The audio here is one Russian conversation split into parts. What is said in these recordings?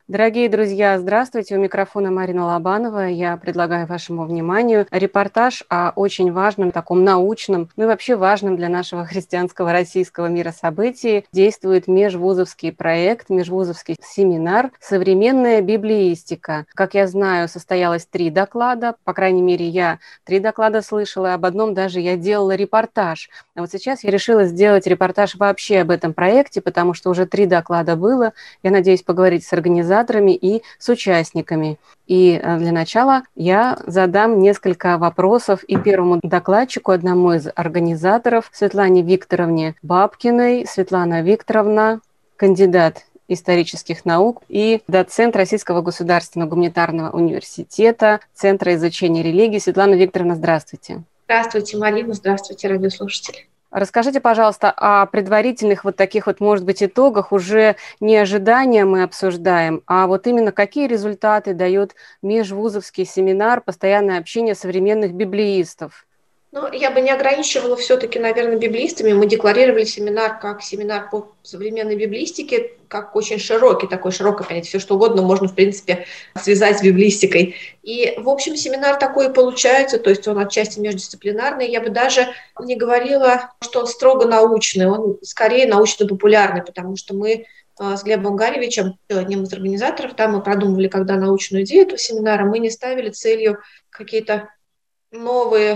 Дорогие друзья, здравствуйте. У микрофона Марина Лобанова. Я предлагаю вашему вниманию репортаж о очень важном, таком научном, ну и вообще важном для нашего христианского российского мира событии. Действует межвузовский проект, межвузовский семинар «Современная библеистика». Как я знаю, состоялось 3 доклада. По крайней мере, я 3 доклада слышала. Об одном даже я делала репортаж. А вот сейчас я решила сделать репортаж вообще об этом проекте, потому что уже 3 доклада было. Я надеюсь поговорить с организаторами и с участниками. И для начала я задам несколько вопросов и первому докладчику, одному из организаторов, Светлане Викторовне Бабкиной. Светлана Викторовна, кандидат исторических наук и доцент Российского государственного гуманитарного университета, Центра изучения религии. Светлана Викторовна, здравствуйте. Здравствуйте, Марина, здравствуйте, радиослушатели. Расскажите, пожалуйста, о предварительных вот таких вот, может быть, итогах. Уже не ожидания мы обсуждаем, а вот именно какие результаты дает межвузовский семинар «Постоянное общение современных библеистов». Ну, я бы не ограничивала все-таки, наверное, библеистами. Мы декларировали семинар как семинар по современной библеистике, как очень широкий, такой широкое понятие. Все что угодно можно, в принципе, связать с библеистикой. И, в общем, семинар такой и получается, то есть он отчасти междисциплинарный. Я бы даже не говорила, что он строго научный, он скорее научно-популярный, потому что мы с Глебом Гаревичем, одним из организаторов, там мы продумывали, когда научную идею этого семинара, мы не ставили целью какие-то новые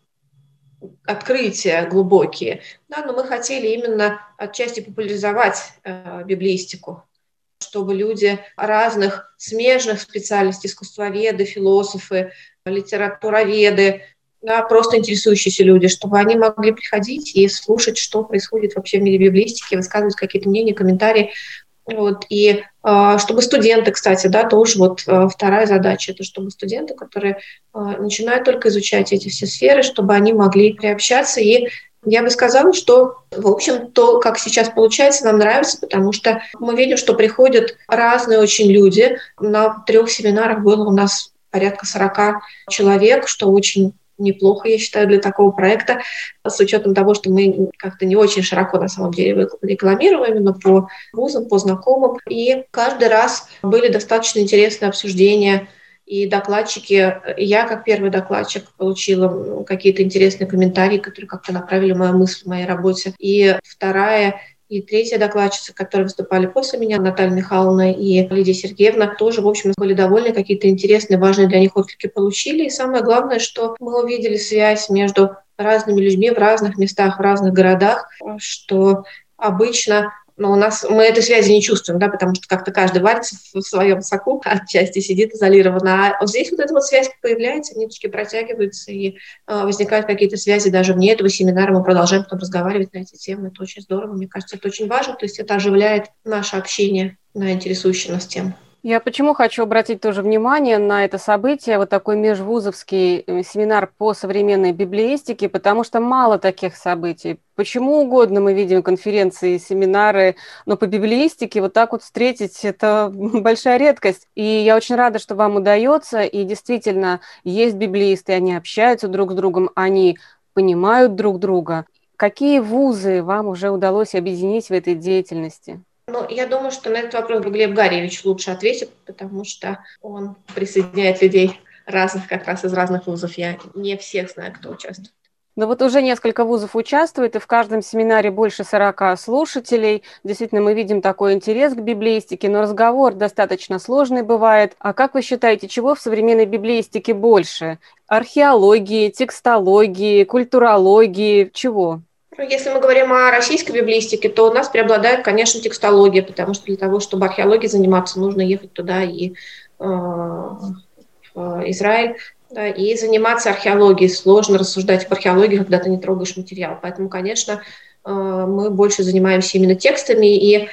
открытия глубокие, да, но мы хотели именно отчасти популяризовать библеистику, чтобы люди разных смежных специальностей, искусствоведы, философы, литературоведы, да, просто интересующиеся люди, чтобы они могли приходить и слушать, что происходит вообще в мире библеистики, высказывать какие-то мнения, комментарии. Вот, и чтобы студенты, кстати, да, тоже вот вторая задача, это чтобы студенты, которые начинают только изучать эти все сферы, чтобы они могли приобщаться. И я бы сказала, что, в общем, то, как сейчас получается, нам нравится, потому что мы видим, что приходят разные очень люди. На 3 семинарах было у нас порядка 40 человек, что очень неплохо, я считаю, для такого проекта, с учетом того, что мы как-то не очень широко на самом деле рекламируем именно по вузам, по знакомым. И каждый раз были достаточно интересные обсуждения, и докладчики, я как первый докладчик получила какие-то интересные комментарии, которые как-то направили мою мысль в моей работе. И вторая и третья докладчица, которые выступали после меня, Наталья Михайловна и Лидия Сергеевна, тоже, в общем, были довольны, какие-то интересные, важные для них отклики получили. И самое главное, что мы увидели связь между разными людьми в разных местах, в разных городах, что обычно но у нас мы этой связи не чувствуем, да, потому что как-то каждый варится в своем соку, отчасти сидит изолированно. А вот здесь вот эта вот связь появляется, ниточки протягиваются, и возникают какие-то связи даже вне этого семинара. Мы продолжаем потом разговаривать на эти темы. Это очень здорово. Мне кажется, это очень важно. То есть это оживляет наше общение на интересующие нас темы. Я почему хочу обратить тоже внимание на это событие, вот такой межвузовский семинар по современной библеистике, потому что мало таких событий. Почему угодно мы видим конференции, семинары, но по библеистике вот так вот встретить – это большая редкость. И я очень рада, что вам удается, и действительно есть библеисты, они общаются друг с другом, они понимают друг друга. Какие вузы вам уже удалось объединить в этой деятельности? Ну, я думаю, что на этот вопрос Глеб Гаревич лучше ответит, потому что он присоединяет людей разных, как раз из разных вузов. Я не всех знаю, кто участвует. Но вот уже несколько вузов участвует, и в каждом семинаре больше 40 слушателей. Действительно, мы видим такой интерес к библеистике, но разговор достаточно сложный бывает. А как вы считаете, чего в современной библеистике больше? Археологии, текстологии, культурологии, чего? Если мы говорим о российской библеистике, то у нас преобладает, конечно, текстология, потому что для того, чтобы археологией заниматься, нужно ехать туда и в Израиль, да, и заниматься археологией. Сложно рассуждать об археологии, когда ты не трогаешь материал. Поэтому, конечно, мы больше занимаемся именно текстами, и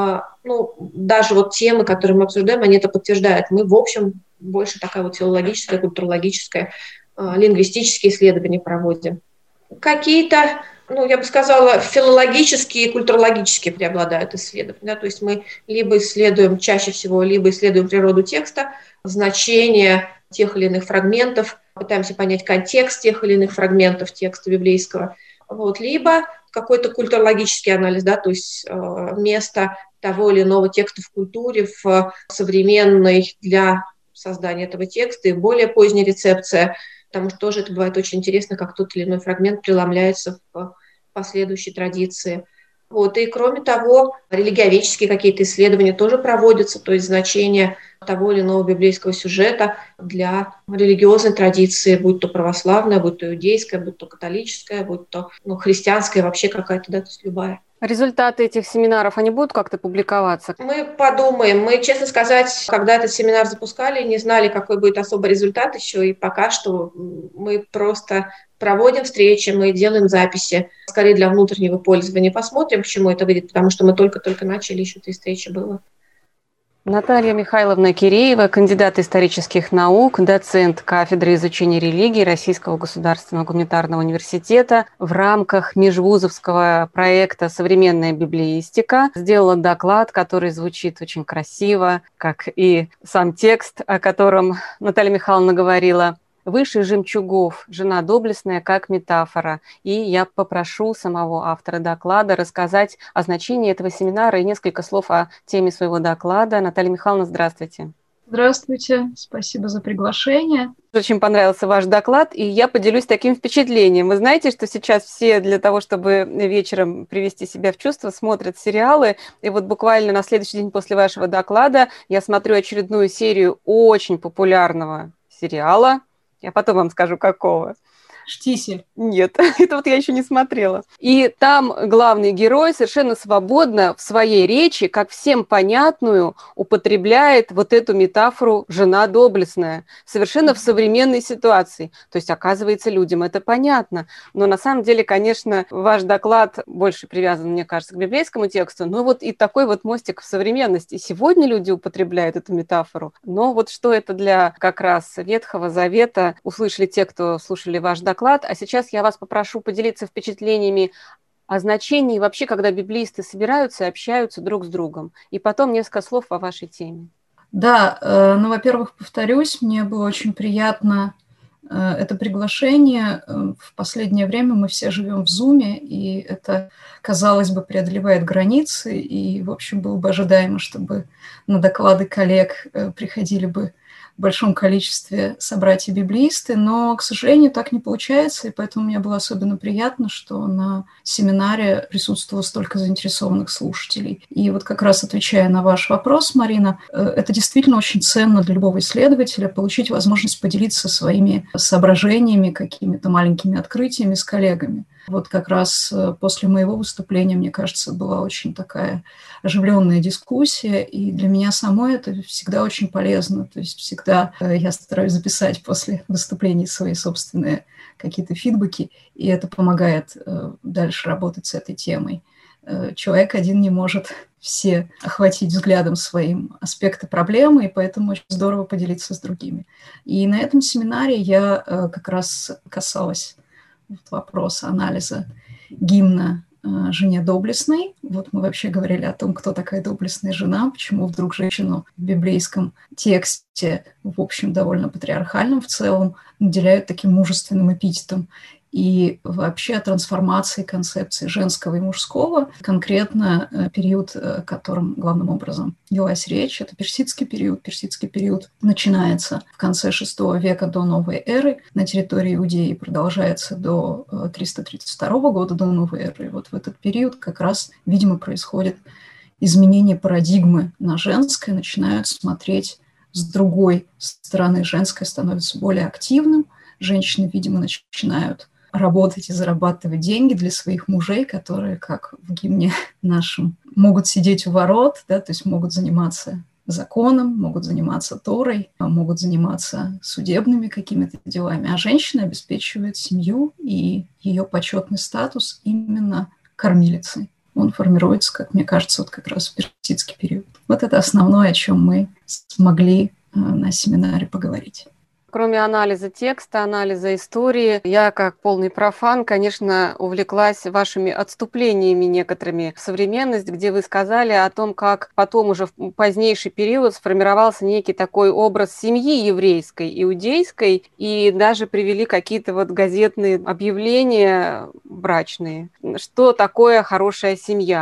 даже вот темы, которые мы обсуждаем, они это подтверждают. Мы, в общем, больше такая вот филологическая, культурологическая, лингвистические исследования проводим. Какие-то, я бы сказала, филологические и культурологические преобладают исследования. Да? То есть мы либо исследуем чаще всего, либо исследуем природу текста, значение тех или иных фрагментов, пытаемся понять контекст тех или иных фрагментов текста библейского, либо какой-то культурологический анализ, да, то есть место того или иного текста в культуре, в современной для создания этого текста и более поздняя рецепция, потому что тоже это бывает очень интересно, как тот или иной фрагмент преломляется в последующей традиции. Вот. И кроме того, религиоведческие какие-то исследования тоже проводятся, то есть значение того или иного библейского сюжета для религиозной традиции, будь то православная, будь то иудейская, будь то католическая, будь то христианская, вообще какая-то, да, то есть любая. Результаты этих семинаров, они будут как-то публиковаться? Мы подумаем. Мы, честно сказать, когда этот семинар запускали, не знали, какой будет особый результат еще, и пока что мы просто проводим встречи, мы делаем записи, скорее для внутреннего пользования. Посмотрим, к чему это выйдет, потому что мы только-только начали, еще 3 встречи было. Наталья Михайловна Киреева, кандидат исторических наук, доцент кафедры изучения религии Российского государственного гуманитарного университета, в рамках межвузовского проекта «Современная библеистика» сделала доклад, который звучит очень красиво, как и сам текст, о котором Наталья Михайловна говорила. «Выше жемчугов, жена доблестная, как метафора». И я попрошу самого автора доклада рассказать о значении этого семинара и несколько слов о теме своего доклада. Наталья Михайловна, здравствуйте. Здравствуйте, спасибо за приглашение. Очень понравился ваш доклад, и я поделюсь таким впечатлением. Вы знаете, что сейчас все для того, чтобы вечером привести себя в чувство, смотрят сериалы, и вот буквально на следующий день после вашего доклада я смотрю очередную серию очень популярного сериала. Я потом вам скажу, какого. Штисель. Нет, это вот я еще не смотрела. И там главный герой совершенно свободно в своей речи, как всем понятную, употребляет вот эту метафору «жена доблестная», совершенно в современной ситуации. То есть, оказывается, людям это понятно. Но на самом деле, конечно, ваш доклад больше привязан, мне кажется, к библейскому тексту, но вот и такой вот мостик в современности. Сегодня люди употребляют эту метафору, но вот что это для как раз Ветхого Завета, услышали те, кто слушали ваш доклад. А сейчас я вас попрошу поделиться впечатлениями о значении вообще, когда библеисты собираются и общаются друг с другом. И потом несколько слов о вашей теме. Да, во-первых, повторюсь, мне было очень приятно это приглашение. В последнее время мы все живем в Зуме, и это, казалось бы, преодолевает границы, и, в общем, было бы ожидаемо, чтобы на доклады коллег приходили бы в большом количестве собратья-библеисты, но, к сожалению, так не получается, и поэтому мне было особенно приятно, что на семинаре присутствовало столько заинтересованных слушателей. И вот как раз отвечая на ваш вопрос, Марина, это действительно очень ценно для любого исследователя получить возможность поделиться своими соображениями, какими-то маленькими открытиями с коллегами. Вот как раз после моего выступления, мне кажется, была очень такая оживленная дискуссия, и для меня самой это всегда очень полезно. То есть всегда я стараюсь записать после выступлений свои собственные какие-то фидбэки, и это помогает дальше работать с этой темой. Человек один не может все охватить взглядом своим аспекты проблемы, и поэтому очень здорово поделиться с другими. И на этом семинаре я как раз касалась вопроса анализа гимна жене доблестной. Вот мы вообще говорили о том, кто такая доблестная жена, почему вдруг женщину в библейском тексте, в общем, довольно патриархальном в целом, наделяют таким мужественным эпитетом. И вообще о трансформации концепции женского и мужского. Конкретно период, о котором главным образом велась речь, это персидский период. Персидский период начинается в конце VI века до новой эры на территории Иудеи и продолжается до 332 года до новой эры. И вот в этот период как раз, видимо, происходит изменение парадигмы на женское, начинают смотреть с другой стороны. Женское становится более активным, женщины, видимо, начинают работать и зарабатывать деньги для своих мужей, которые, как в гимне нашем, могут сидеть у ворот, да, то есть могут заниматься законом, могут заниматься Торой, могут заниматься судебными какими-то делами, а женщина обеспечивает семью и ее почетный статус именно кормилицей. Он формируется, как мне кажется, вот как раз в персидский период. Вот это основное, о чем мы смогли на семинаре поговорить. Кроме анализа текста, анализа истории, я как полный профан, конечно, увлеклась вашими отступлениями некоторыми в современность, где вы сказали о том, как потом уже в позднейший период сформировался некий такой образ семьи еврейской, иудейской, и даже привели какие-то вот газетные объявления брачные, что такое хорошая семья.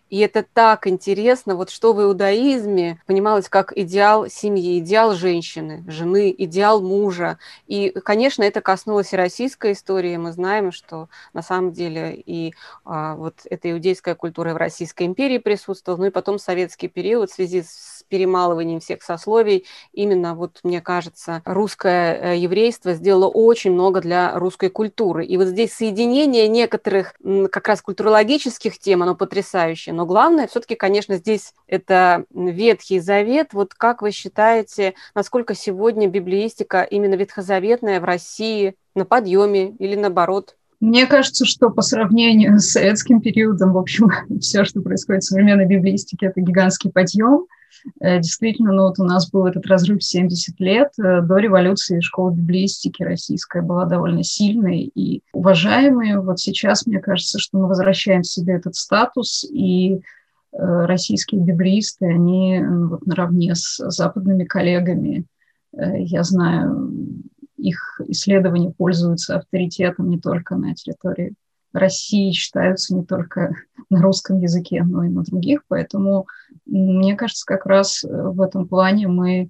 И это так интересно, вот что в иудаизме понималось как идеал семьи, идеал женщины, жены, идеал мужа. И, конечно, это коснулось и российской истории. Мы знаем, что на самом деле и вот эта иудейская культура в Российской империи присутствовала, ну и потом советский период в связи с перемалыванием всех сословий. Именно, вот мне кажется, русское еврейство сделало очень много для русской культуры. И вот здесь соединение некоторых как раз культурологических тем, оно потрясающее. Но главное, все-таки, конечно, здесь это Ветхий Завет. Вот как вы считаете, насколько сегодня библеистика именно ветхозаветная в России на подъеме или наоборот? Мне кажется, что по сравнению с советским периодом, в общем, все, что происходит в современной библеистике, это гигантский подъем. Действительно, ну вот у нас был этот разрыв 70 лет. До революции школа библеистики российская была довольно сильной и уважаемой. Вот сейчас, мне кажется, что мы возвращаем себе этот статус, и российские библеисты, они вот наравне с западными коллегами, я знаю, их исследования пользуются авторитетом не только на территории России, читаются не только на русском языке, но и на других. Поэтому, мне кажется, как раз в этом плане мы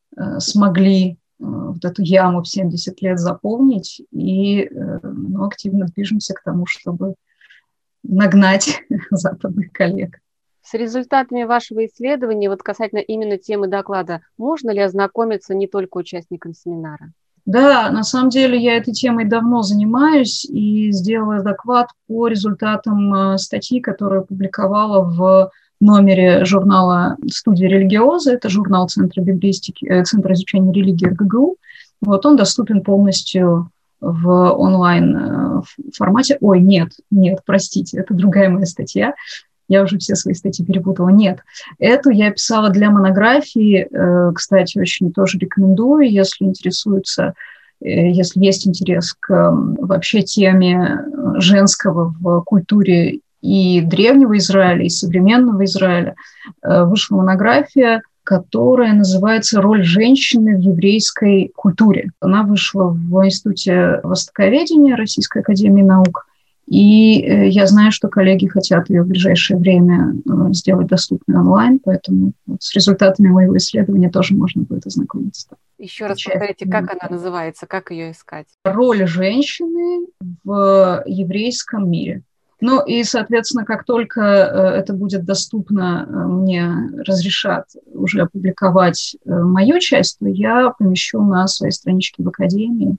смогли вот эту яму в 70 лет заполнить и активно движемся к тому, чтобы нагнать западных коллег. С результатами вашего исследования, вот касательно именно темы доклада, можно ли ознакомиться не только участникам семинара? Да, на самом деле я этой темой давно занимаюсь и сделала доклад по результатам статьи, которую опубликовала в номере журнала «Студия религиоза». Это журнал Центра библеистики, Центра изучения религии РГГУ. Вот он доступен полностью в онлайн формате. Ой, нет, простите, это другая моя статья. Я уже все свои статьи перепутала. Нет, эту я писала для монографии. Кстати, очень тоже рекомендую, если интересуются, если есть интерес к вообще теме женского в культуре и древнего Израиля, и современного Израиля. Вышла монография, которая называется «Роль женщины в еврейской культуре». Она вышла в Институте востоковедения Российской академии наук. И я знаю, что коллеги хотят ее в ближайшее время сделать доступной онлайн, поэтому с результатами моего исследования тоже можно будет ознакомиться. Еще раз повторите, как она называется, как ее искать? «Роль женщины в еврейском мире». Ну и, соответственно, как только это будет доступно, мне разрешат уже опубликовать мою часть, то я помещу на своей страничке в Академии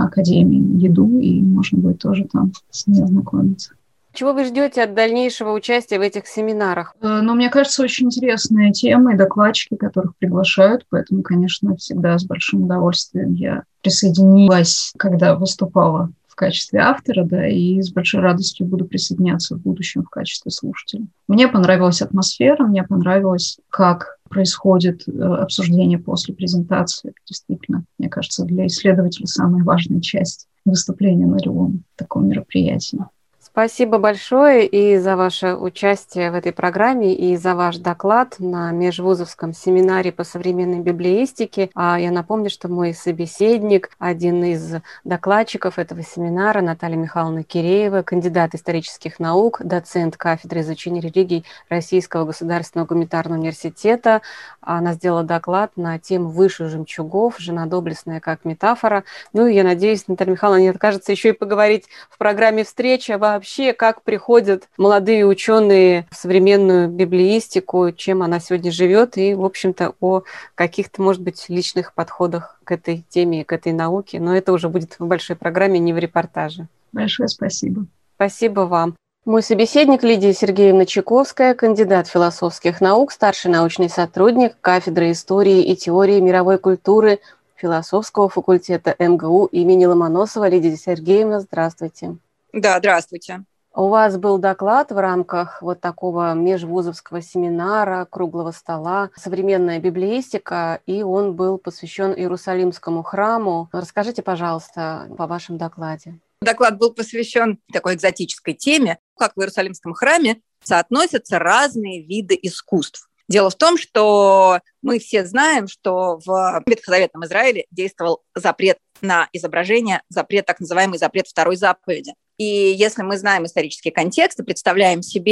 ЕДУ, и можно будет тоже там с ней ознакомиться. Чего вы ждете от дальнейшего участия в этих семинарах? Ну, мне кажется, очень интересная тема и докладчики, которых приглашают, поэтому, конечно, всегда с большим удовольствием я присоединилась, когда выступала в качестве автора, да, и с большой радостью буду присоединяться в будущем в качестве слушателя. Мне понравилась атмосфера, мне понравилось, как происходит обсуждение после презентации. Действительно, мне кажется, для исследователя самая важная часть выступления на любом таком мероприятии. Спасибо большое и за ваше участие в этой программе, и за ваш доклад на межвузовском семинаре по современной библеистике. Я напомню, что мой собеседник, один из докладчиков этого семинара, Наталья Михайловна Киреева, кандидат исторических наук, доцент кафедры изучения религий Российского государственного гуманитарного университета. Она сделала доклад на тему «Выше жемчугов. Жена доблестная как метафора». Ну и я надеюсь, Наталья Михайловна не откажется еще и поговорить в программе «Встреча» вообще, как приходят молодые ученые в современную библеистику, чем она сегодня живет, и, в общем-то, о каких-то, может быть, личных подходах к этой теме, к этой науке. Но это уже будет в большой программе, не в репортаже. Большое спасибо. Спасибо вам. Мой собеседник Лидия Сергеевна Чайковская, кандидат философских наук, старший научный сотрудник кафедры истории и теории мировой культуры философского факультета МГУ имени Ломоносова. Лидия Сергеевна, здравствуйте. Да, здравствуйте. У вас был доклад в рамках вот такого межвузовского семинара, круглого стола «Современная библеистика», и он был посвящен Иерусалимскому храму. Расскажите, пожалуйста, о вашем докладе. Доклад был посвящен такой экзотической теме, как в Иерусалимском храме соотносятся разные виды искусств. Дело в том, что мы все знаем, что в ветхозаветном Израиле действовал запрет на изображение, так называемый запрет второй заповеди. И если мы знаем исторический контекст и представляем себе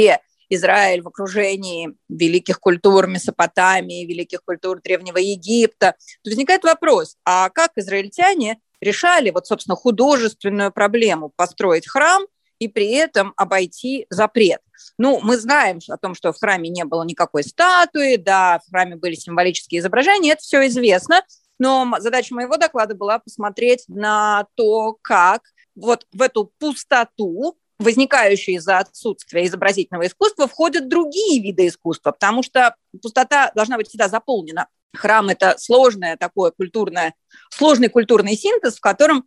Израиль в окружении великих культур Месопотамии, великих культур Древнего Египта, то возникает вопрос, а как израильтяне решали вот, собственно, художественную проблему построить храм и при этом обойти запрет? Ну, мы знаем о том, что в храме не было никакой статуи, да, в храме были символические изображения, это все известно, но задача моего доклада была посмотреть на то, как вот в эту пустоту, возникающую из-за отсутствия изобразительного искусства, входят другие виды искусства, потому что пустота должна быть всегда заполнена. Храм – это сложный культурный синтез, в котором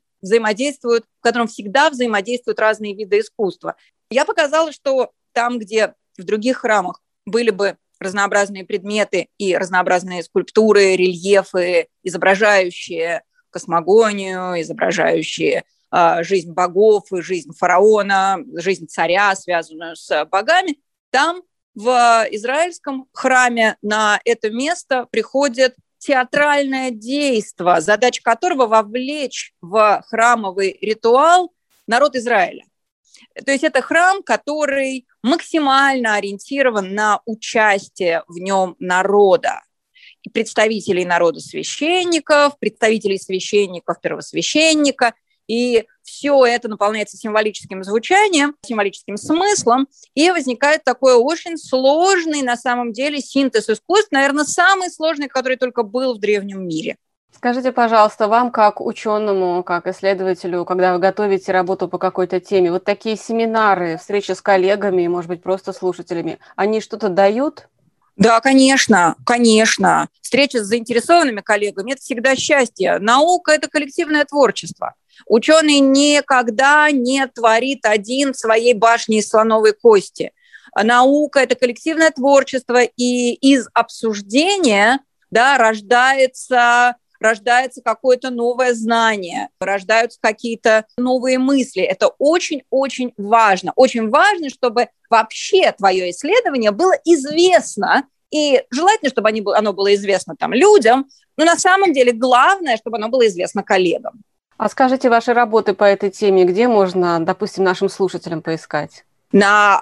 всегда взаимодействуют разные виды искусства. Я показала, что там, где в других храмах были бы разнообразные предметы и разнообразные скульптуры, рельефы, изображающие космогонию, изображающие жизнь богов и жизнь фараона, жизнь царя, связанную с богами, там в израильском храме на это место приходит театральное действо, задача которого вовлечь в храмовый ритуал народ Израиля. То есть это храм, который максимально ориентирован на участие в нем народа. И представителей народа священников, представителей священников первосвященника. И все это наполняется символическим звучанием, символическим смыслом, и возникает такой очень сложный на самом деле синтез искусств, наверное, самый сложный, который только был в древнем мире. Скажите, пожалуйста, вам как ученому, как исследователю, когда вы готовите работу по какой-то теме, вот такие семинары, встречи с коллегами, может быть, просто слушателями, они что-то дают? Да, конечно, конечно. Встреча с заинтересованными коллегами – это всегда счастье. Наука – это коллективное творчество. Ученый никогда не творит один в своей башне из слоновой кости. Наука – это коллективное творчество, и из обсуждения, да, рождается какое-то новое знание, рождаются какие-то новые мысли. Это очень-очень важно. Очень важно, чтобы вообще твое исследование было известно, и желательно, чтобы оно было известно там людям, но на самом деле главное, чтобы оно было известно коллегам. А скажите, ваши работы по этой теме, где можно, допустим, нашим слушателям поискать? На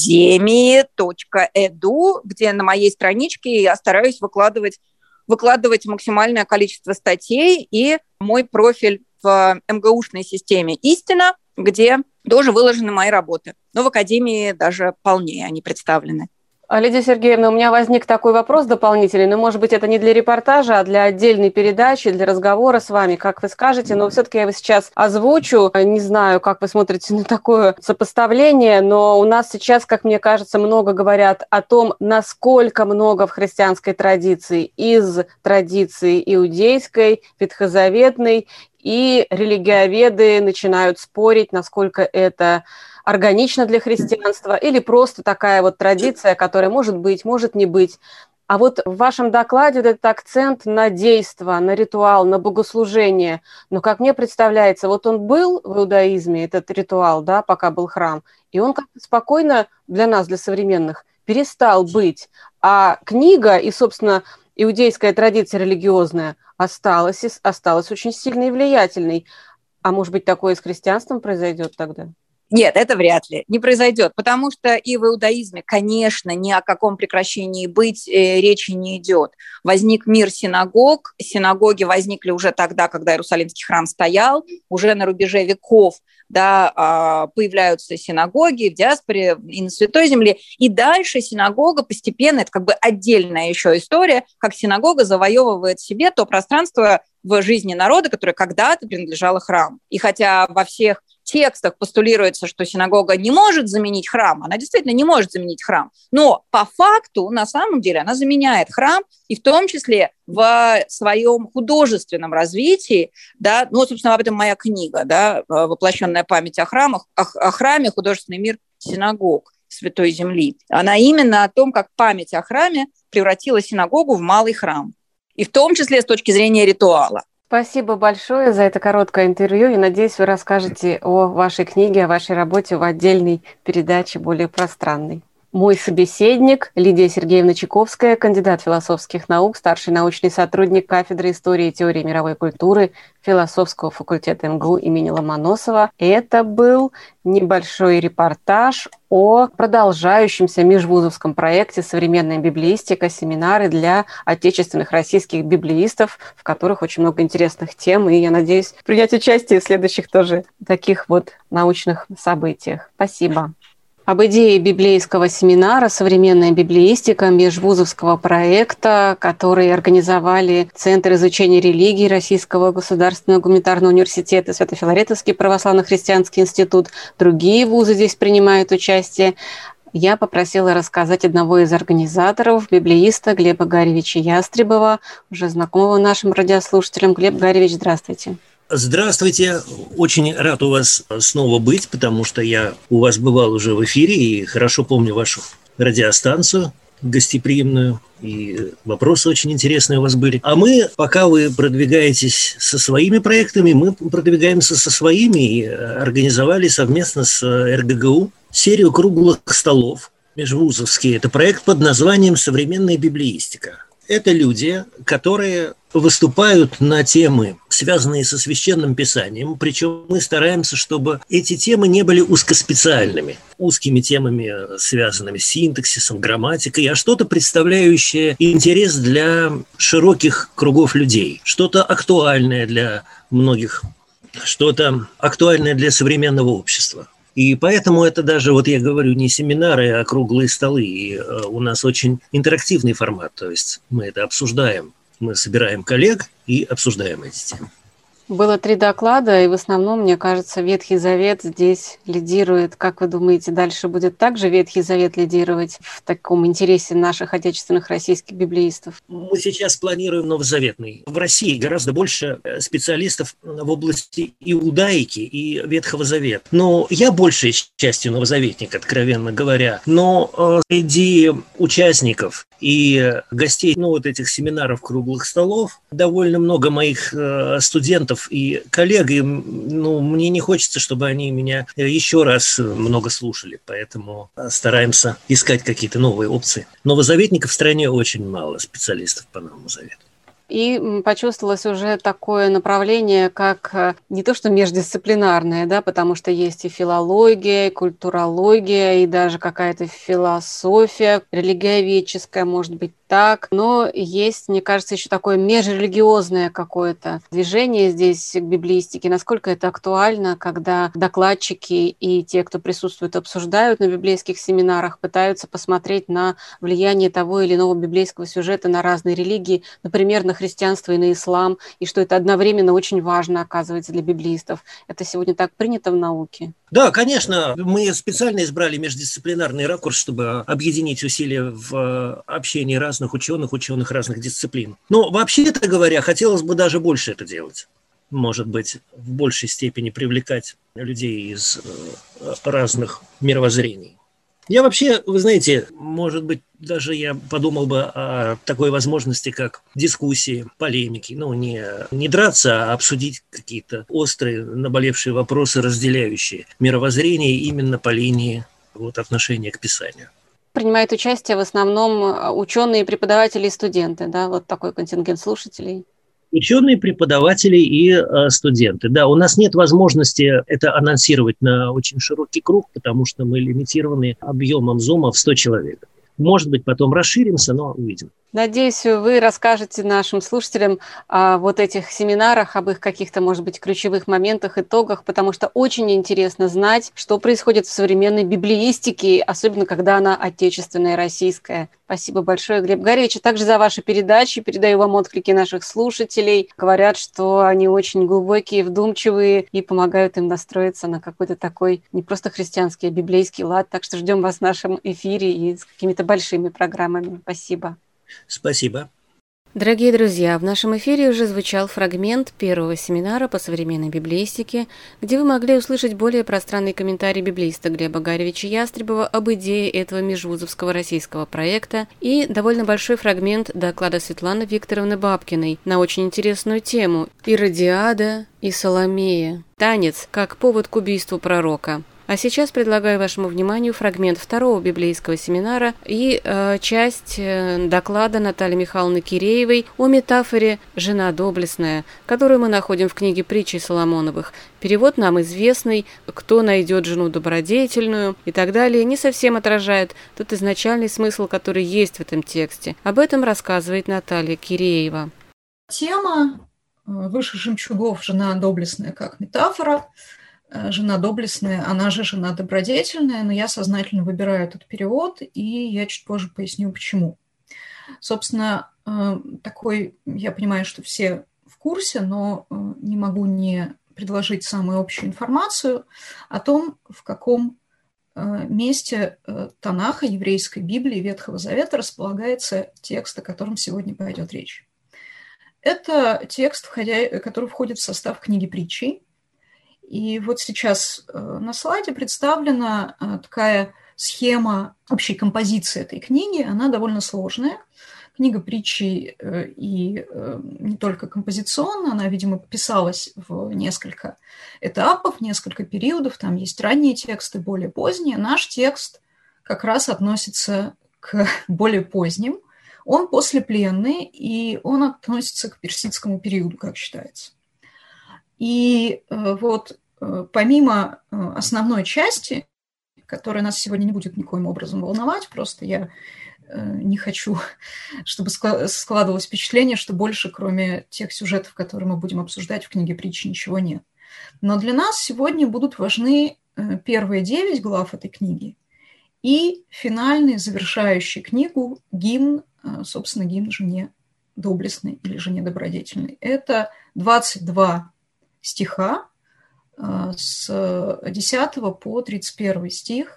академии.edu, где на моей страничке я стараюсь выкладывать максимальное количество статей, и мой профиль в МГУшной системе «Истина», где тоже выложены мои работы. Но в академии даже полнее они представлены. Лидия Сергеевна, у меня возник такой вопрос дополнительный, но, может быть, это не для репортажа, а для отдельной передачи, для разговора с вами, как вы скажете, но все-таки я его сейчас озвучу. Не знаю, как вы смотрите на такое сопоставление, но у нас сейчас, как мне кажется, много говорят о том, насколько много в христианской традиции из традиции иудейской, ветхозаветной, и религиоведы начинают спорить, насколько это органично для христианства или просто такая вот традиция, которая может быть, может не быть. А вот в вашем докладе вот этот акцент на действо, на ритуал, на богослужение. Но, как мне представляется, вот он был в иудаизме, этот ритуал, да, пока был храм, и он как-то спокойно для нас, для современных, перестал быть. А книга и, собственно, иудейская традиция религиозная осталась очень сильной и влиятельной. А может быть, такое и с христианством произойдет тогда? Нет, это вряд ли не произойдет, потому что и в иудаизме, конечно, ни о каком прекращении быть речи не идет. Возник мир синагог, синагоги возникли уже тогда, когда Иерусалимский храм стоял, уже на рубеже веков, да, появляются синагоги в диаспоре и на Святой Земле, и дальше синагога постепенно, это как бы отдельная еще история, как синагога завоевывает себе то пространство в жизни народа, которое когда-то принадлежало храму. И хотя во всех текстах постулируется, что синагога не может заменить храм, она действительно не может заменить храм, но по факту, на самом деле, она заменяет храм, и в том числе в своем художественном развитии, да, ну, собственно, об этом моя книга, да, «Воплощенная память о храмах», о храме «Художественный мир синагог Святой Земли». Она именно о том, как память о храме превратила синагогу в малый храм, и в том числе с точки зрения ритуала. Спасибо большое за это короткое интервью, и надеюсь, вы расскажете о вашей книге, о вашей работе в отдельной передаче, более пространной. Мой собеседник Лидия Сергеевна Чайковская, кандидат философских наук, старший научный сотрудник кафедры истории и теории мировой культуры философского факультета МГУ имени Ломоносова. Это был небольшой репортаж о продолжающемся межвузовском проекте «Современная библеистика. Семинары для отечественных российских библеистов», в которых очень много интересных тем, и я надеюсь принять участие в следующих тоже таких вот научных событиях. Спасибо. Об идее библейского семинара «Современная библеистика» межвузовского проекта, который организовали Центр изучения религии Российского государственного гуманитарного университета, Свято-Филаретовский православно-христианский институт, другие вузы здесь принимают участие. Я попросила рассказать одного из организаторов, библеиста Глеба Гарьевича Ястребова, уже знакомого нашим радиослушателям. Глеб Гарьевич, здравствуйте. Здравствуйте, очень рад у вас снова быть, потому что я у вас бывал уже в эфире и хорошо помню вашу радиостанцию гостеприимную, и вопросы очень интересные у вас были. А мы, пока вы продвигаетесь со своими проектами, мы продвигаемся со своими и организовали совместно с РГГУ серию круглых столов межвузовские. Это проект под названием «Современная библеистика». Это люди, которые выступают на темы, связанные со Священным Писанием, причем мы стараемся, чтобы эти темы не были узкоспециальными, узкими темами, связанными с синтаксисом, грамматикой, а что-то представляющее интерес для широких кругов людей, что-то актуальное для многих, что-то актуальное для современного общества. И поэтому это даже, вот я говорю, не семинары, а круглые столы. И у нас очень интерактивный формат, то есть мы это обсуждаем. Мы собираем коллег и обсуждаем эти темы. Было 3 доклада, и в основном, мне кажется, Ветхий Завет здесь лидирует. Как вы думаете, дальше будет также Ветхий Завет лидировать в таком интересе наших отечественных российских библеистов? Мы сейчас планируем новозаветный. В России гораздо больше специалистов в области иудаики и Ветхого Завета. Но я большей частью новозаветник, откровенно говоря. Но среди участников и гостей вот этих семинаров, круглых столов, довольно много моих студентов и коллег, и мне не хочется, чтобы они меня еще раз много слушали, поэтому стараемся искать какие-то новые опции. Новозаветников в стране очень мало, специалистов по Новому Завету. И почувствовалось уже такое направление, как не то что междисциплинарное, да, потому что есть и филология, и культурология, и даже какая-то философия, религиоведческая, может быть, так, но есть, мне кажется, еще такое межрелигиозное какое-то движение здесь к библеистике. Насколько это актуально, когда докладчики и те, кто присутствует, обсуждают на библейских семинарах, пытаются посмотреть на влияние того или иного библейского сюжета на разные религии, например, на христианство и на ислам, и что это одновременно очень важно, оказывается, для библеистов. Это сегодня так принято в науке? Да, конечно, мы специально избрали междисциплинарный ракурс, чтобы объединить усилия в общении разных ученых разных дисциплин. Но вообще-то говоря, хотелось бы даже больше это делать. Может быть, в большей степени привлекать людей из разных мировоззрений. Я вообще, вы знаете, может быть, даже я подумал бы о такой возможности, как дискуссии, полемики. Не драться, а обсудить какие-то острые, наболевшие вопросы, разделяющие мировоззрение именно по линии отношения к Писанию. Принимают участие в основном ученые, преподаватели и студенты, да, вот такой контингент слушателей. Ученые, преподаватели и студенты. Да, у нас нет возможности это анонсировать на очень широкий круг, потому что мы лимитированы объемом зума в 100 человек. Может быть, потом расширимся, но увидим. Надеюсь, вы расскажете нашим слушателям о вот этих семинарах, об их каких-то, может быть, ключевых моментах, итогах, потому что очень интересно знать, что происходит в современной библеистике, особенно когда она отечественная, российская. Спасибо большое, Глеб Гарьевич, а также за ваши передачи. Передаю вам отклики наших слушателей. Говорят, что они очень глубокие, вдумчивые и помогают им настроиться на какой-то такой не просто христианский, а библейский лад. Так что ждем вас в нашем эфире и с какими-то большими программами. Спасибо. Спасибо. Дорогие друзья, в нашем эфире уже звучал фрагмент первого семинара по современной библеистике, где вы могли услышать более пространный комментарий библеиста Глеба Гарьевича Ястребова об идее этого межвузовского российского проекта и довольно большой фрагмент доклада Светланы Викторовны Бабкиной на очень интересную тему «Иродиада и Соломея. Танец как повод к убийству пророка». А сейчас предлагаю вашему вниманию фрагмент второго библейского семинара и часть доклада Натальи Михайловны Киреевой о метафоре «жена доблестная», которую мы находим в книге «Притчи Соломоновых». Перевод нам известный «Кто найдет жену добродетельную» и так далее не совсем отражает тот изначальный смысл, который есть в этом тексте. Об этом рассказывает Наталья Киреева. Тема «Выше жемчугов жена доблестная» как метафора. Жена доблестная, она же жена добродетельная, но я сознательно выбираю этот перевод, и я чуть позже поясню, почему. Собственно, такой, я понимаю, что все в курсе, но не могу не предложить самую общую информацию о том, в каком месте Танаха, еврейской Библии, Ветхого Завета располагается текст, о котором сегодня пойдет речь. Это текст, который входит в состав книги «Притчи». И вот сейчас на слайде представлена такая схема общей композиции этой книги. Она довольно сложная. Книга «Притчи» и не только композиционно, она, видимо, писалась в несколько этапов, несколько периодов. Там есть ранние тексты, более поздние. Наш текст как раз относится к более поздним. Он послепленный, и он относится к персидскому периоду, как считается. И вот помимо основной части, которая нас сегодня не будет никоим образом волновать, просто я не хочу, чтобы складывалось впечатление, что больше, кроме тех сюжетов, которые мы будем обсуждать в книге «Притчи», ничего нет. Но для нас сегодня будут важны первые 9 глав этой книги и финальный, завершающий книгу гимн, собственно, гимн жене доблестной или жене добродетельной. Это 22 стиха с 10 по 31 стих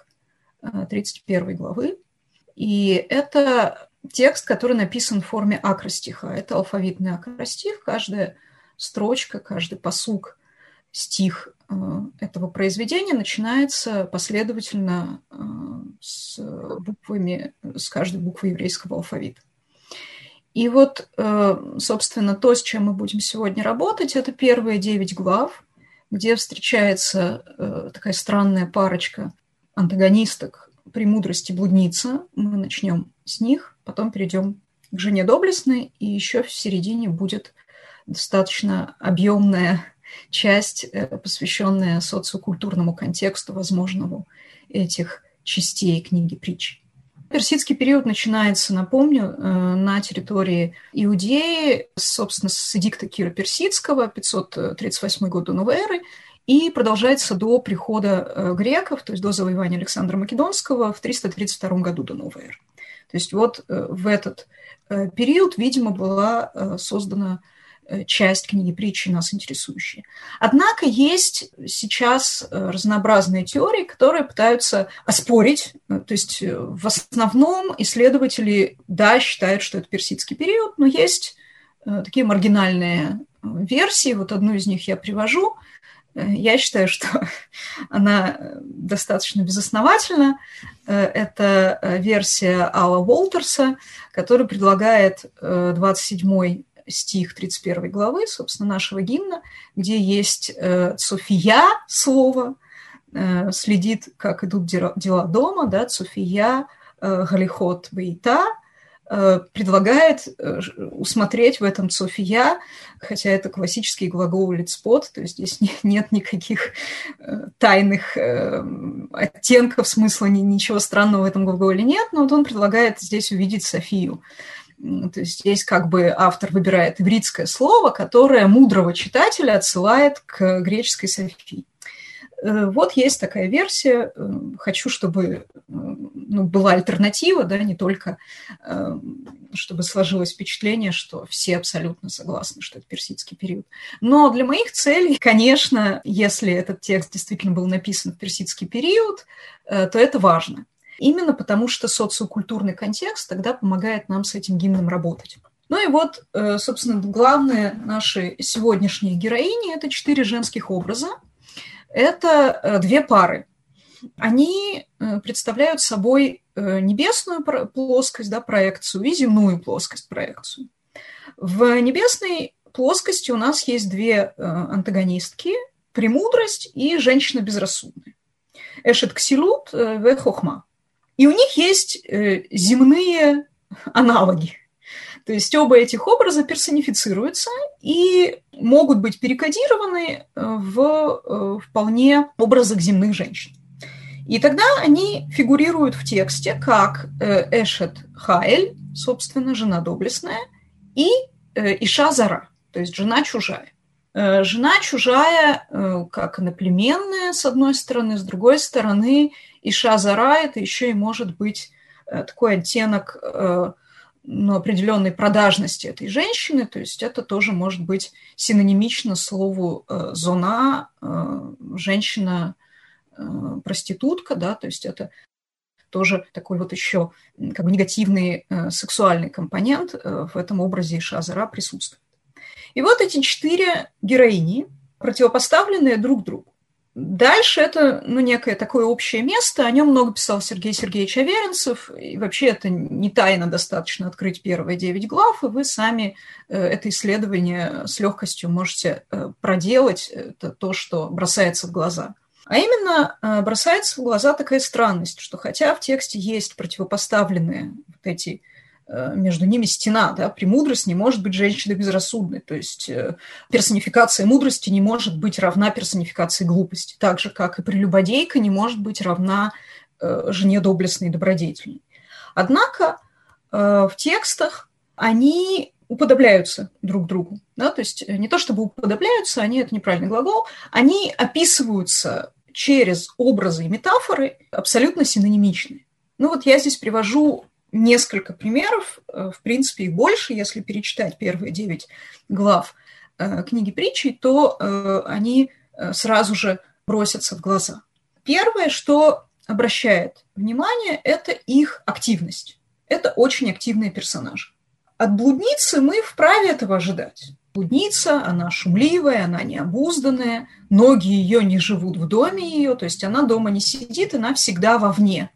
31 главы. И это текст, который написан в форме акростиха. Это алфавитный акростих. Каждая строчка, каждый пасук, стих этого произведения начинается последовательно с каждой буквы еврейского алфавита. И вот, собственно, то, с чем мы будем сегодня работать, это первые 9 глав, где встречается такая странная парочка антагонисток «Премудрость и блудница». Мы начнем с них, потом перейдем к жене доблестной, и еще в середине будет достаточно объемная часть, посвященная социокультурному контексту возможному этих частей книги «Притчи». Персидский период начинается, напомню, на территории Иудеи, собственно, с эдикта Кира Персидского, 538 год до новой эры, и продолжается до прихода греков, то есть до завоевания Александра Македонского в 332 году до новой эры. То есть вот в этот период, видимо, была создана часть книги «Притчи», нас интересующая. Однако есть сейчас разнообразные теории, которые пытаются оспорить. То есть в основном исследователи, да, считают, что это персидский период, но есть такие маргинальные версии. Вот одну из них я привожу. Я считаю, что она достаточно безосновательна. Это версия Алла Уолтерса, который предлагает 27-й стих 31 главы, собственно, нашего гимна, где есть София слово, следит, как идут дела дома, да, София Галихот Бейта, предлагает усмотреть в этом София, хотя это классический глагол лицпот, то есть здесь нет никаких тайных оттенков, смысла, ничего странного в этом глаголе нет, но вот он предлагает здесь увидеть Софию. То есть здесь как бы автор выбирает ивритское слово, которое мудрого читателя отсылает к греческой Софии. Вот есть такая версия. Хочу, чтобы была альтернатива, да, не только чтобы сложилось впечатление, что все абсолютно согласны, что это персидский период. Но для моих целей, конечно, если этот текст действительно был написан в персидский период, то это важно. Именно потому, что социокультурный контекст тогда помогает нам с этим гимном работать. Ну и вот, собственно, главные наши сегодняшние героини – это 4 женских образа. Это 2 пары. Они представляют собой небесную плоскость, да, проекцию, и земную плоскость, проекцию. В небесной плоскости у нас есть 2 антагонистки – премудрость и женщина безрассудная. Эшет ксилут ве хохма. И у них есть земные аналоги. То есть оба этих образа персонифицируются и могут быть перекодированы в вполне образах земных женщин. И тогда они фигурируют в тексте как Эшет Хаэль, собственно, жена доблестная, и Иша Зара, то есть жена чужая. Жена чужая, как иноплеменная, с одной стороны, с другой стороны, Иша Зара – это еще и может быть такой оттенок определенной продажности этой женщины, то есть это тоже может быть синонимично слову «зона», женщина, проститутка, да, то есть это тоже такой вот еще как бы негативный сексуальный компонент в этом образе Иша Зара присутствует. И вот эти 4 героини, противопоставленные друг другу. Дальше это, некое такое общее место, о нем много писал Сергей Сергеевич Аверинцев, и вообще это не тайно, достаточно открыть первые 9 глав, и вы сами это исследование с легкостью можете проделать, это то, что бросается в глаза. А именно бросается в глаза такая странность, что хотя в тексте есть противопоставленные вот эти, между ними стена, да, премудрость не может быть женщиной безрассудной, то есть персонификация мудрости не может быть равна персонификации глупости, так же, как и прелюбодейка не может быть равна жене доблестной и добродетельной. Однако в текстах они уподобляются друг другу, да, то есть не то чтобы уподобляются, они, это неправильный глагол, они описываются через образы и метафоры абсолютно синонимичны. Вот я здесь привожу несколько примеров, в принципе, их больше, если перечитать первые 9 глав книги притчей, то они сразу же бросятся в глаза. Первое, что обращает внимание, это их активность. Это очень активные персонажи. От блудницы мы вправе этого ожидать. Блудница, она шумливая, она необузданная, ноги ее не живут в доме ее, то есть она дома не сидит, она всегда вовне.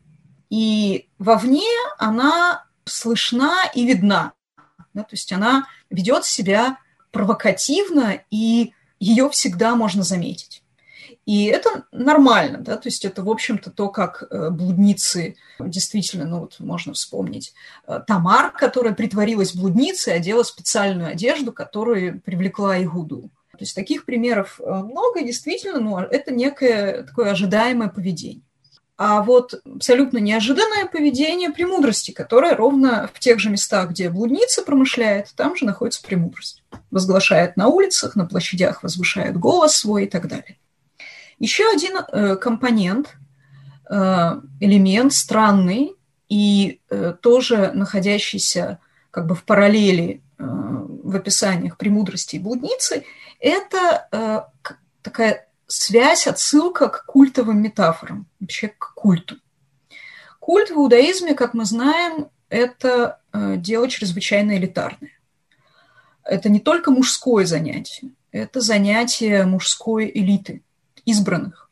И вовне она слышна и видна, да, то есть она ведет себя провокативно, и ее всегда можно заметить. И это нормально, да, то есть это, в общем-то, то, как блудницы действительно, можно вспомнить Тамар, которая притворилась блудницей, одела специальную одежду, которая привлекла Игуду. То есть таких примеров много, и действительно, это некое такое ожидаемое поведение. А вот абсолютно неожиданное поведение премудрости, которое ровно в тех же местах, где блудница промышляет, там же находится премудрость. Возглашает на улицах, на площадях возвышает голос свой и так далее. Еще один компонент, элемент странный и тоже находящийся как бы в параллели в описаниях премудрости и блудницы, это такая связь, отсылка к культовым метафорам, вообще к культу. Культ в иудаизме, как мы знаем, это дело чрезвычайно элитарное. Это не только мужское занятие, это занятие мужской элиты, избранных.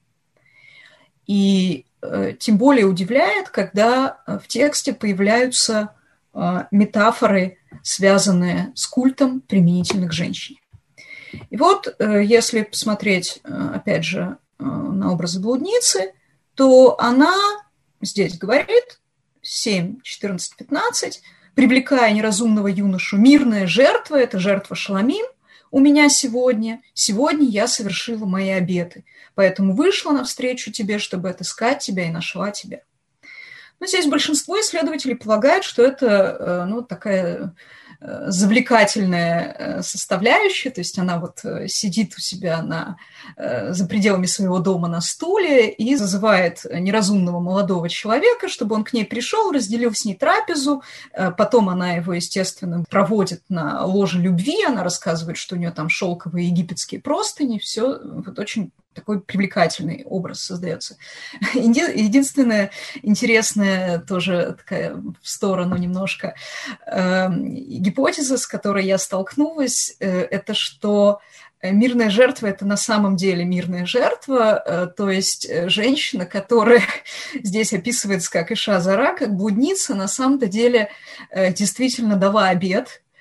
И тем более удивляет, когда в тексте появляются метафоры, связанные с культом применительно к женщине. И вот, если посмотреть, опять же, на образы блудницы, то она здесь говорит 7, 14, 15, привлекая неразумного юношу, мирная жертва, это жертва Шламим, у меня сегодня я совершила мои обеты, поэтому вышла навстречу тебе, чтобы отыскать тебя и нашла тебя. Но здесь большинство исследователей полагают, что это такая завлекательная составляющая, то есть она вот сидит у себя за пределами своего дома на стуле и зазывает неразумного молодого человека, чтобы он к ней пришел, разделил с ней трапезу, потом она его, естественно, проводит на ложе любви, она рассказывает, что у нее там шелковые египетские простыни, все вот очень такой привлекательный образ создается. Единственное интересное, тоже такая в сторону немножко гипотеза, с которой я столкнулась, это что мирная жертва – это на самом деле мирная жертва, то есть женщина, которая здесь описывается как Иша Зара, как блудница, на самом-то деле действительно дала обет,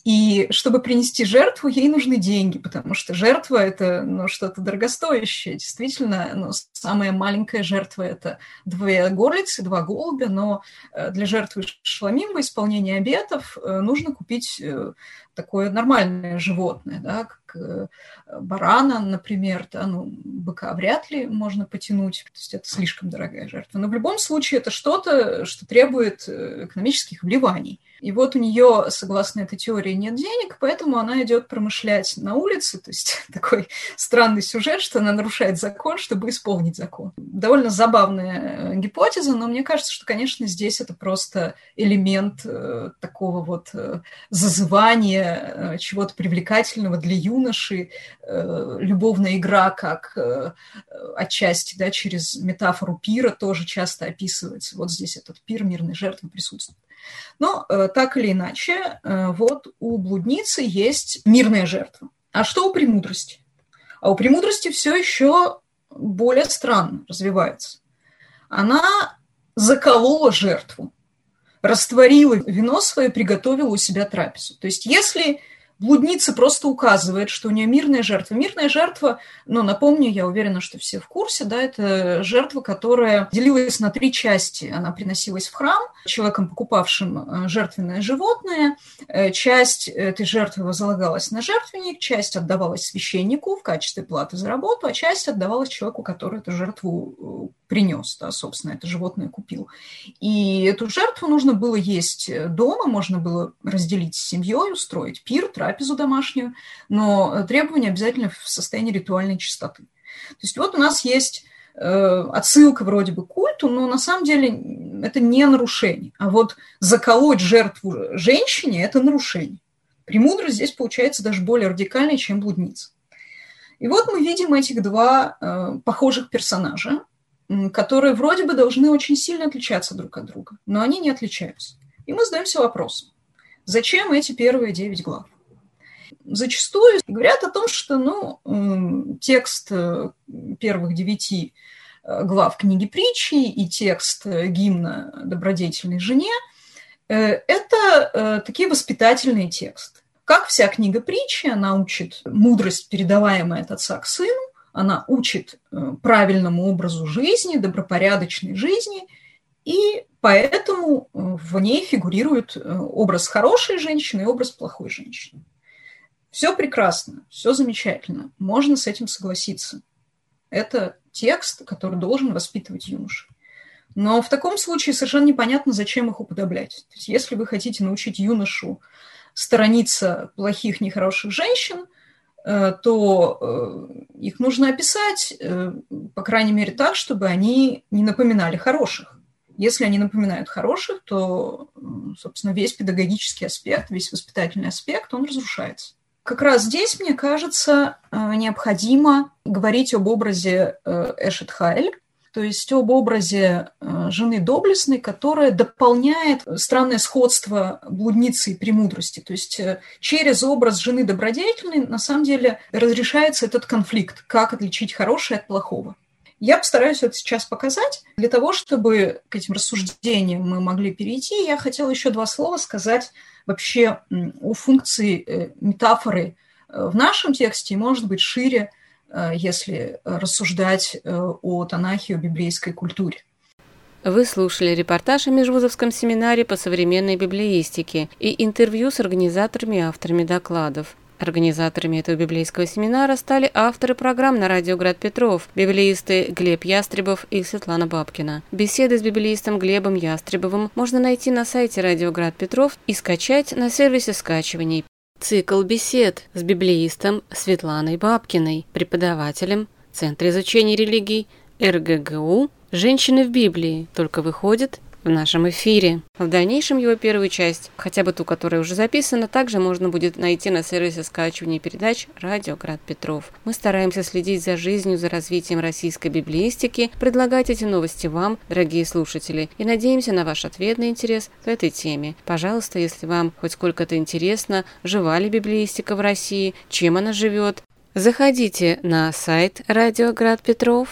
И чтобы принести жертву, ей нужны деньги, потому что жертва – это что-то дорогостоящее. Действительно, самая маленькая жертва – это 2 горлицы, 2 голубя, но для жертвы шламим во исполнении обетов нужно купить такое нормальное животное, да, как барана, например, да, быка вряд ли можно потянуть, то есть это слишком дорогая жертва. Но в любом случае это что-то, что требует экономических вливаний. И вот у нее, согласно этой теории, нет денег, поэтому она идет промышлять на улице, то есть такой странный сюжет, что она нарушает закон, чтобы исполнить закон. Довольно забавная гипотеза, но мне кажется, что, конечно, здесь это просто элемент такого вот зазывания чего-то привлекательного для юноши, любовная игра, как отчасти, да, через метафору пира тоже часто описывается. Вот здесь этот пир мирной жертвы присутствует. Но так или иначе, вот у блудницы есть мирная жертва. А что у премудрости? А у премудрости все еще более странно развивается. Она заколола жертву, растворила вино свое, приготовила у себя трапезу. То есть если блудница просто указывает, что у нее мирная жертва, напомню, я уверена, что все в курсе, да, это жертва, которая делилась на 3 части. Она приносилась в храм человеком, покупавшим жертвенное животное. Часть этой жертвы возлагалась на жертвенник, часть отдавалась священнику в качестве платы за работу, а часть отдавалась человеку, который эту жертву принес, да, собственно, это животное купил. И эту жертву нужно было есть дома, можно было разделить с семьей, устроить пир, трапезу домашнюю, но требования обязательно в состоянии ритуальной чистоты. То есть вот у нас есть отсылка вроде бы к культу, но на самом деле это не нарушение. А вот заколоть жертву женщине – это нарушение. Премудрость здесь получается даже более радикальной, чем блудница. И вот мы видим этих 2 похожих персонажа, которые вроде бы должны очень сильно отличаться друг от друга, но они не отличаются. И мы задаемся вопросом, зачем эти первые 9 глав? Зачастую говорят о том, что текст первых 9 глав книги притчи и текст гимна добродетельной жене – это такие воспитательные тексты. Как вся книга притчи, она учит мудрость, передаваемая от отца к сыну, она учит правильному образу жизни, добропорядочной жизни, и поэтому в ней фигурирует образ хорошей женщины и образ плохой женщины. Все прекрасно, все замечательно, можно с этим согласиться. Это текст, который должен воспитывать юношей. Но в таком случае совершенно непонятно, зачем их уподоблять. То есть если вы хотите научить юношу сторониться плохих, нехороших женщин, то их нужно описать, по крайней мере, так, чтобы они не напоминали хороших. Если они напоминают хороших, то, собственно, весь педагогический аспект, весь воспитательный аспект, он разрушается. Как раз здесь, мне кажется, необходимо говорить об образе Эшет Хайль, то есть об образе жены доблестной, которая дополняет странное сходство блудницы и премудрости. То есть через образ жены добродетельной на самом деле разрешается этот конфликт, как отличить хорошее от плохого. Я постараюсь это сейчас показать. Для того, чтобы к этим рассуждениям мы могли перейти, я хотела еще 2 слова сказать вообще о функции метафоры в нашем тексте, и, может быть, шире, если рассуждать о Танахе, о библейской культуре. Вы слушали репортаж о Межвузовском семинаре по современной библеистике и интервью с организаторами и авторами докладов. Организаторами этого библейского семинара стали авторы программ на радио «Град Петров», библеисты Глеб Ястребов и Светлана Бабкина. Беседы с библеистом Глебом Ястребовым можно найти на сайте радио «Град Петров» и скачать на сервисе скачиваний. Цикл бесед с библеистом Светланой Бабкиной, преподавателем Центра изучения религий РГГУ «Женщины в Библии» только выходит в нашем эфире. В дальнейшем его первую часть, хотя бы ту, которая уже записана, также можно будет найти на сервисе скачивания передач «Радио Град Петров». Мы стараемся следить за жизнью, за развитием российской библеистики, предлагать эти новости вам, дорогие слушатели, и надеемся на ваш ответный интерес к этой теме. Пожалуйста, если вам хоть сколько-то интересно, жива ли библеистика в России, чем она живет, заходите на сайт «Радио Град Петров»,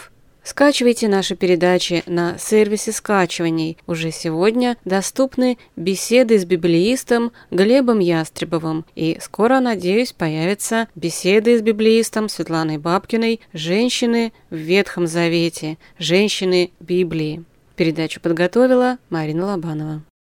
Скачивайте наши передачи на сервисе скачиваний. Уже сегодня доступны беседы с библеистом Глебом Ястребовым. И скоро, надеюсь, появятся беседы с библеистом Светланой Бабкиной «Женщины в Ветхом Завете. Женщины Библии». Передачу подготовила Марина Лобанова.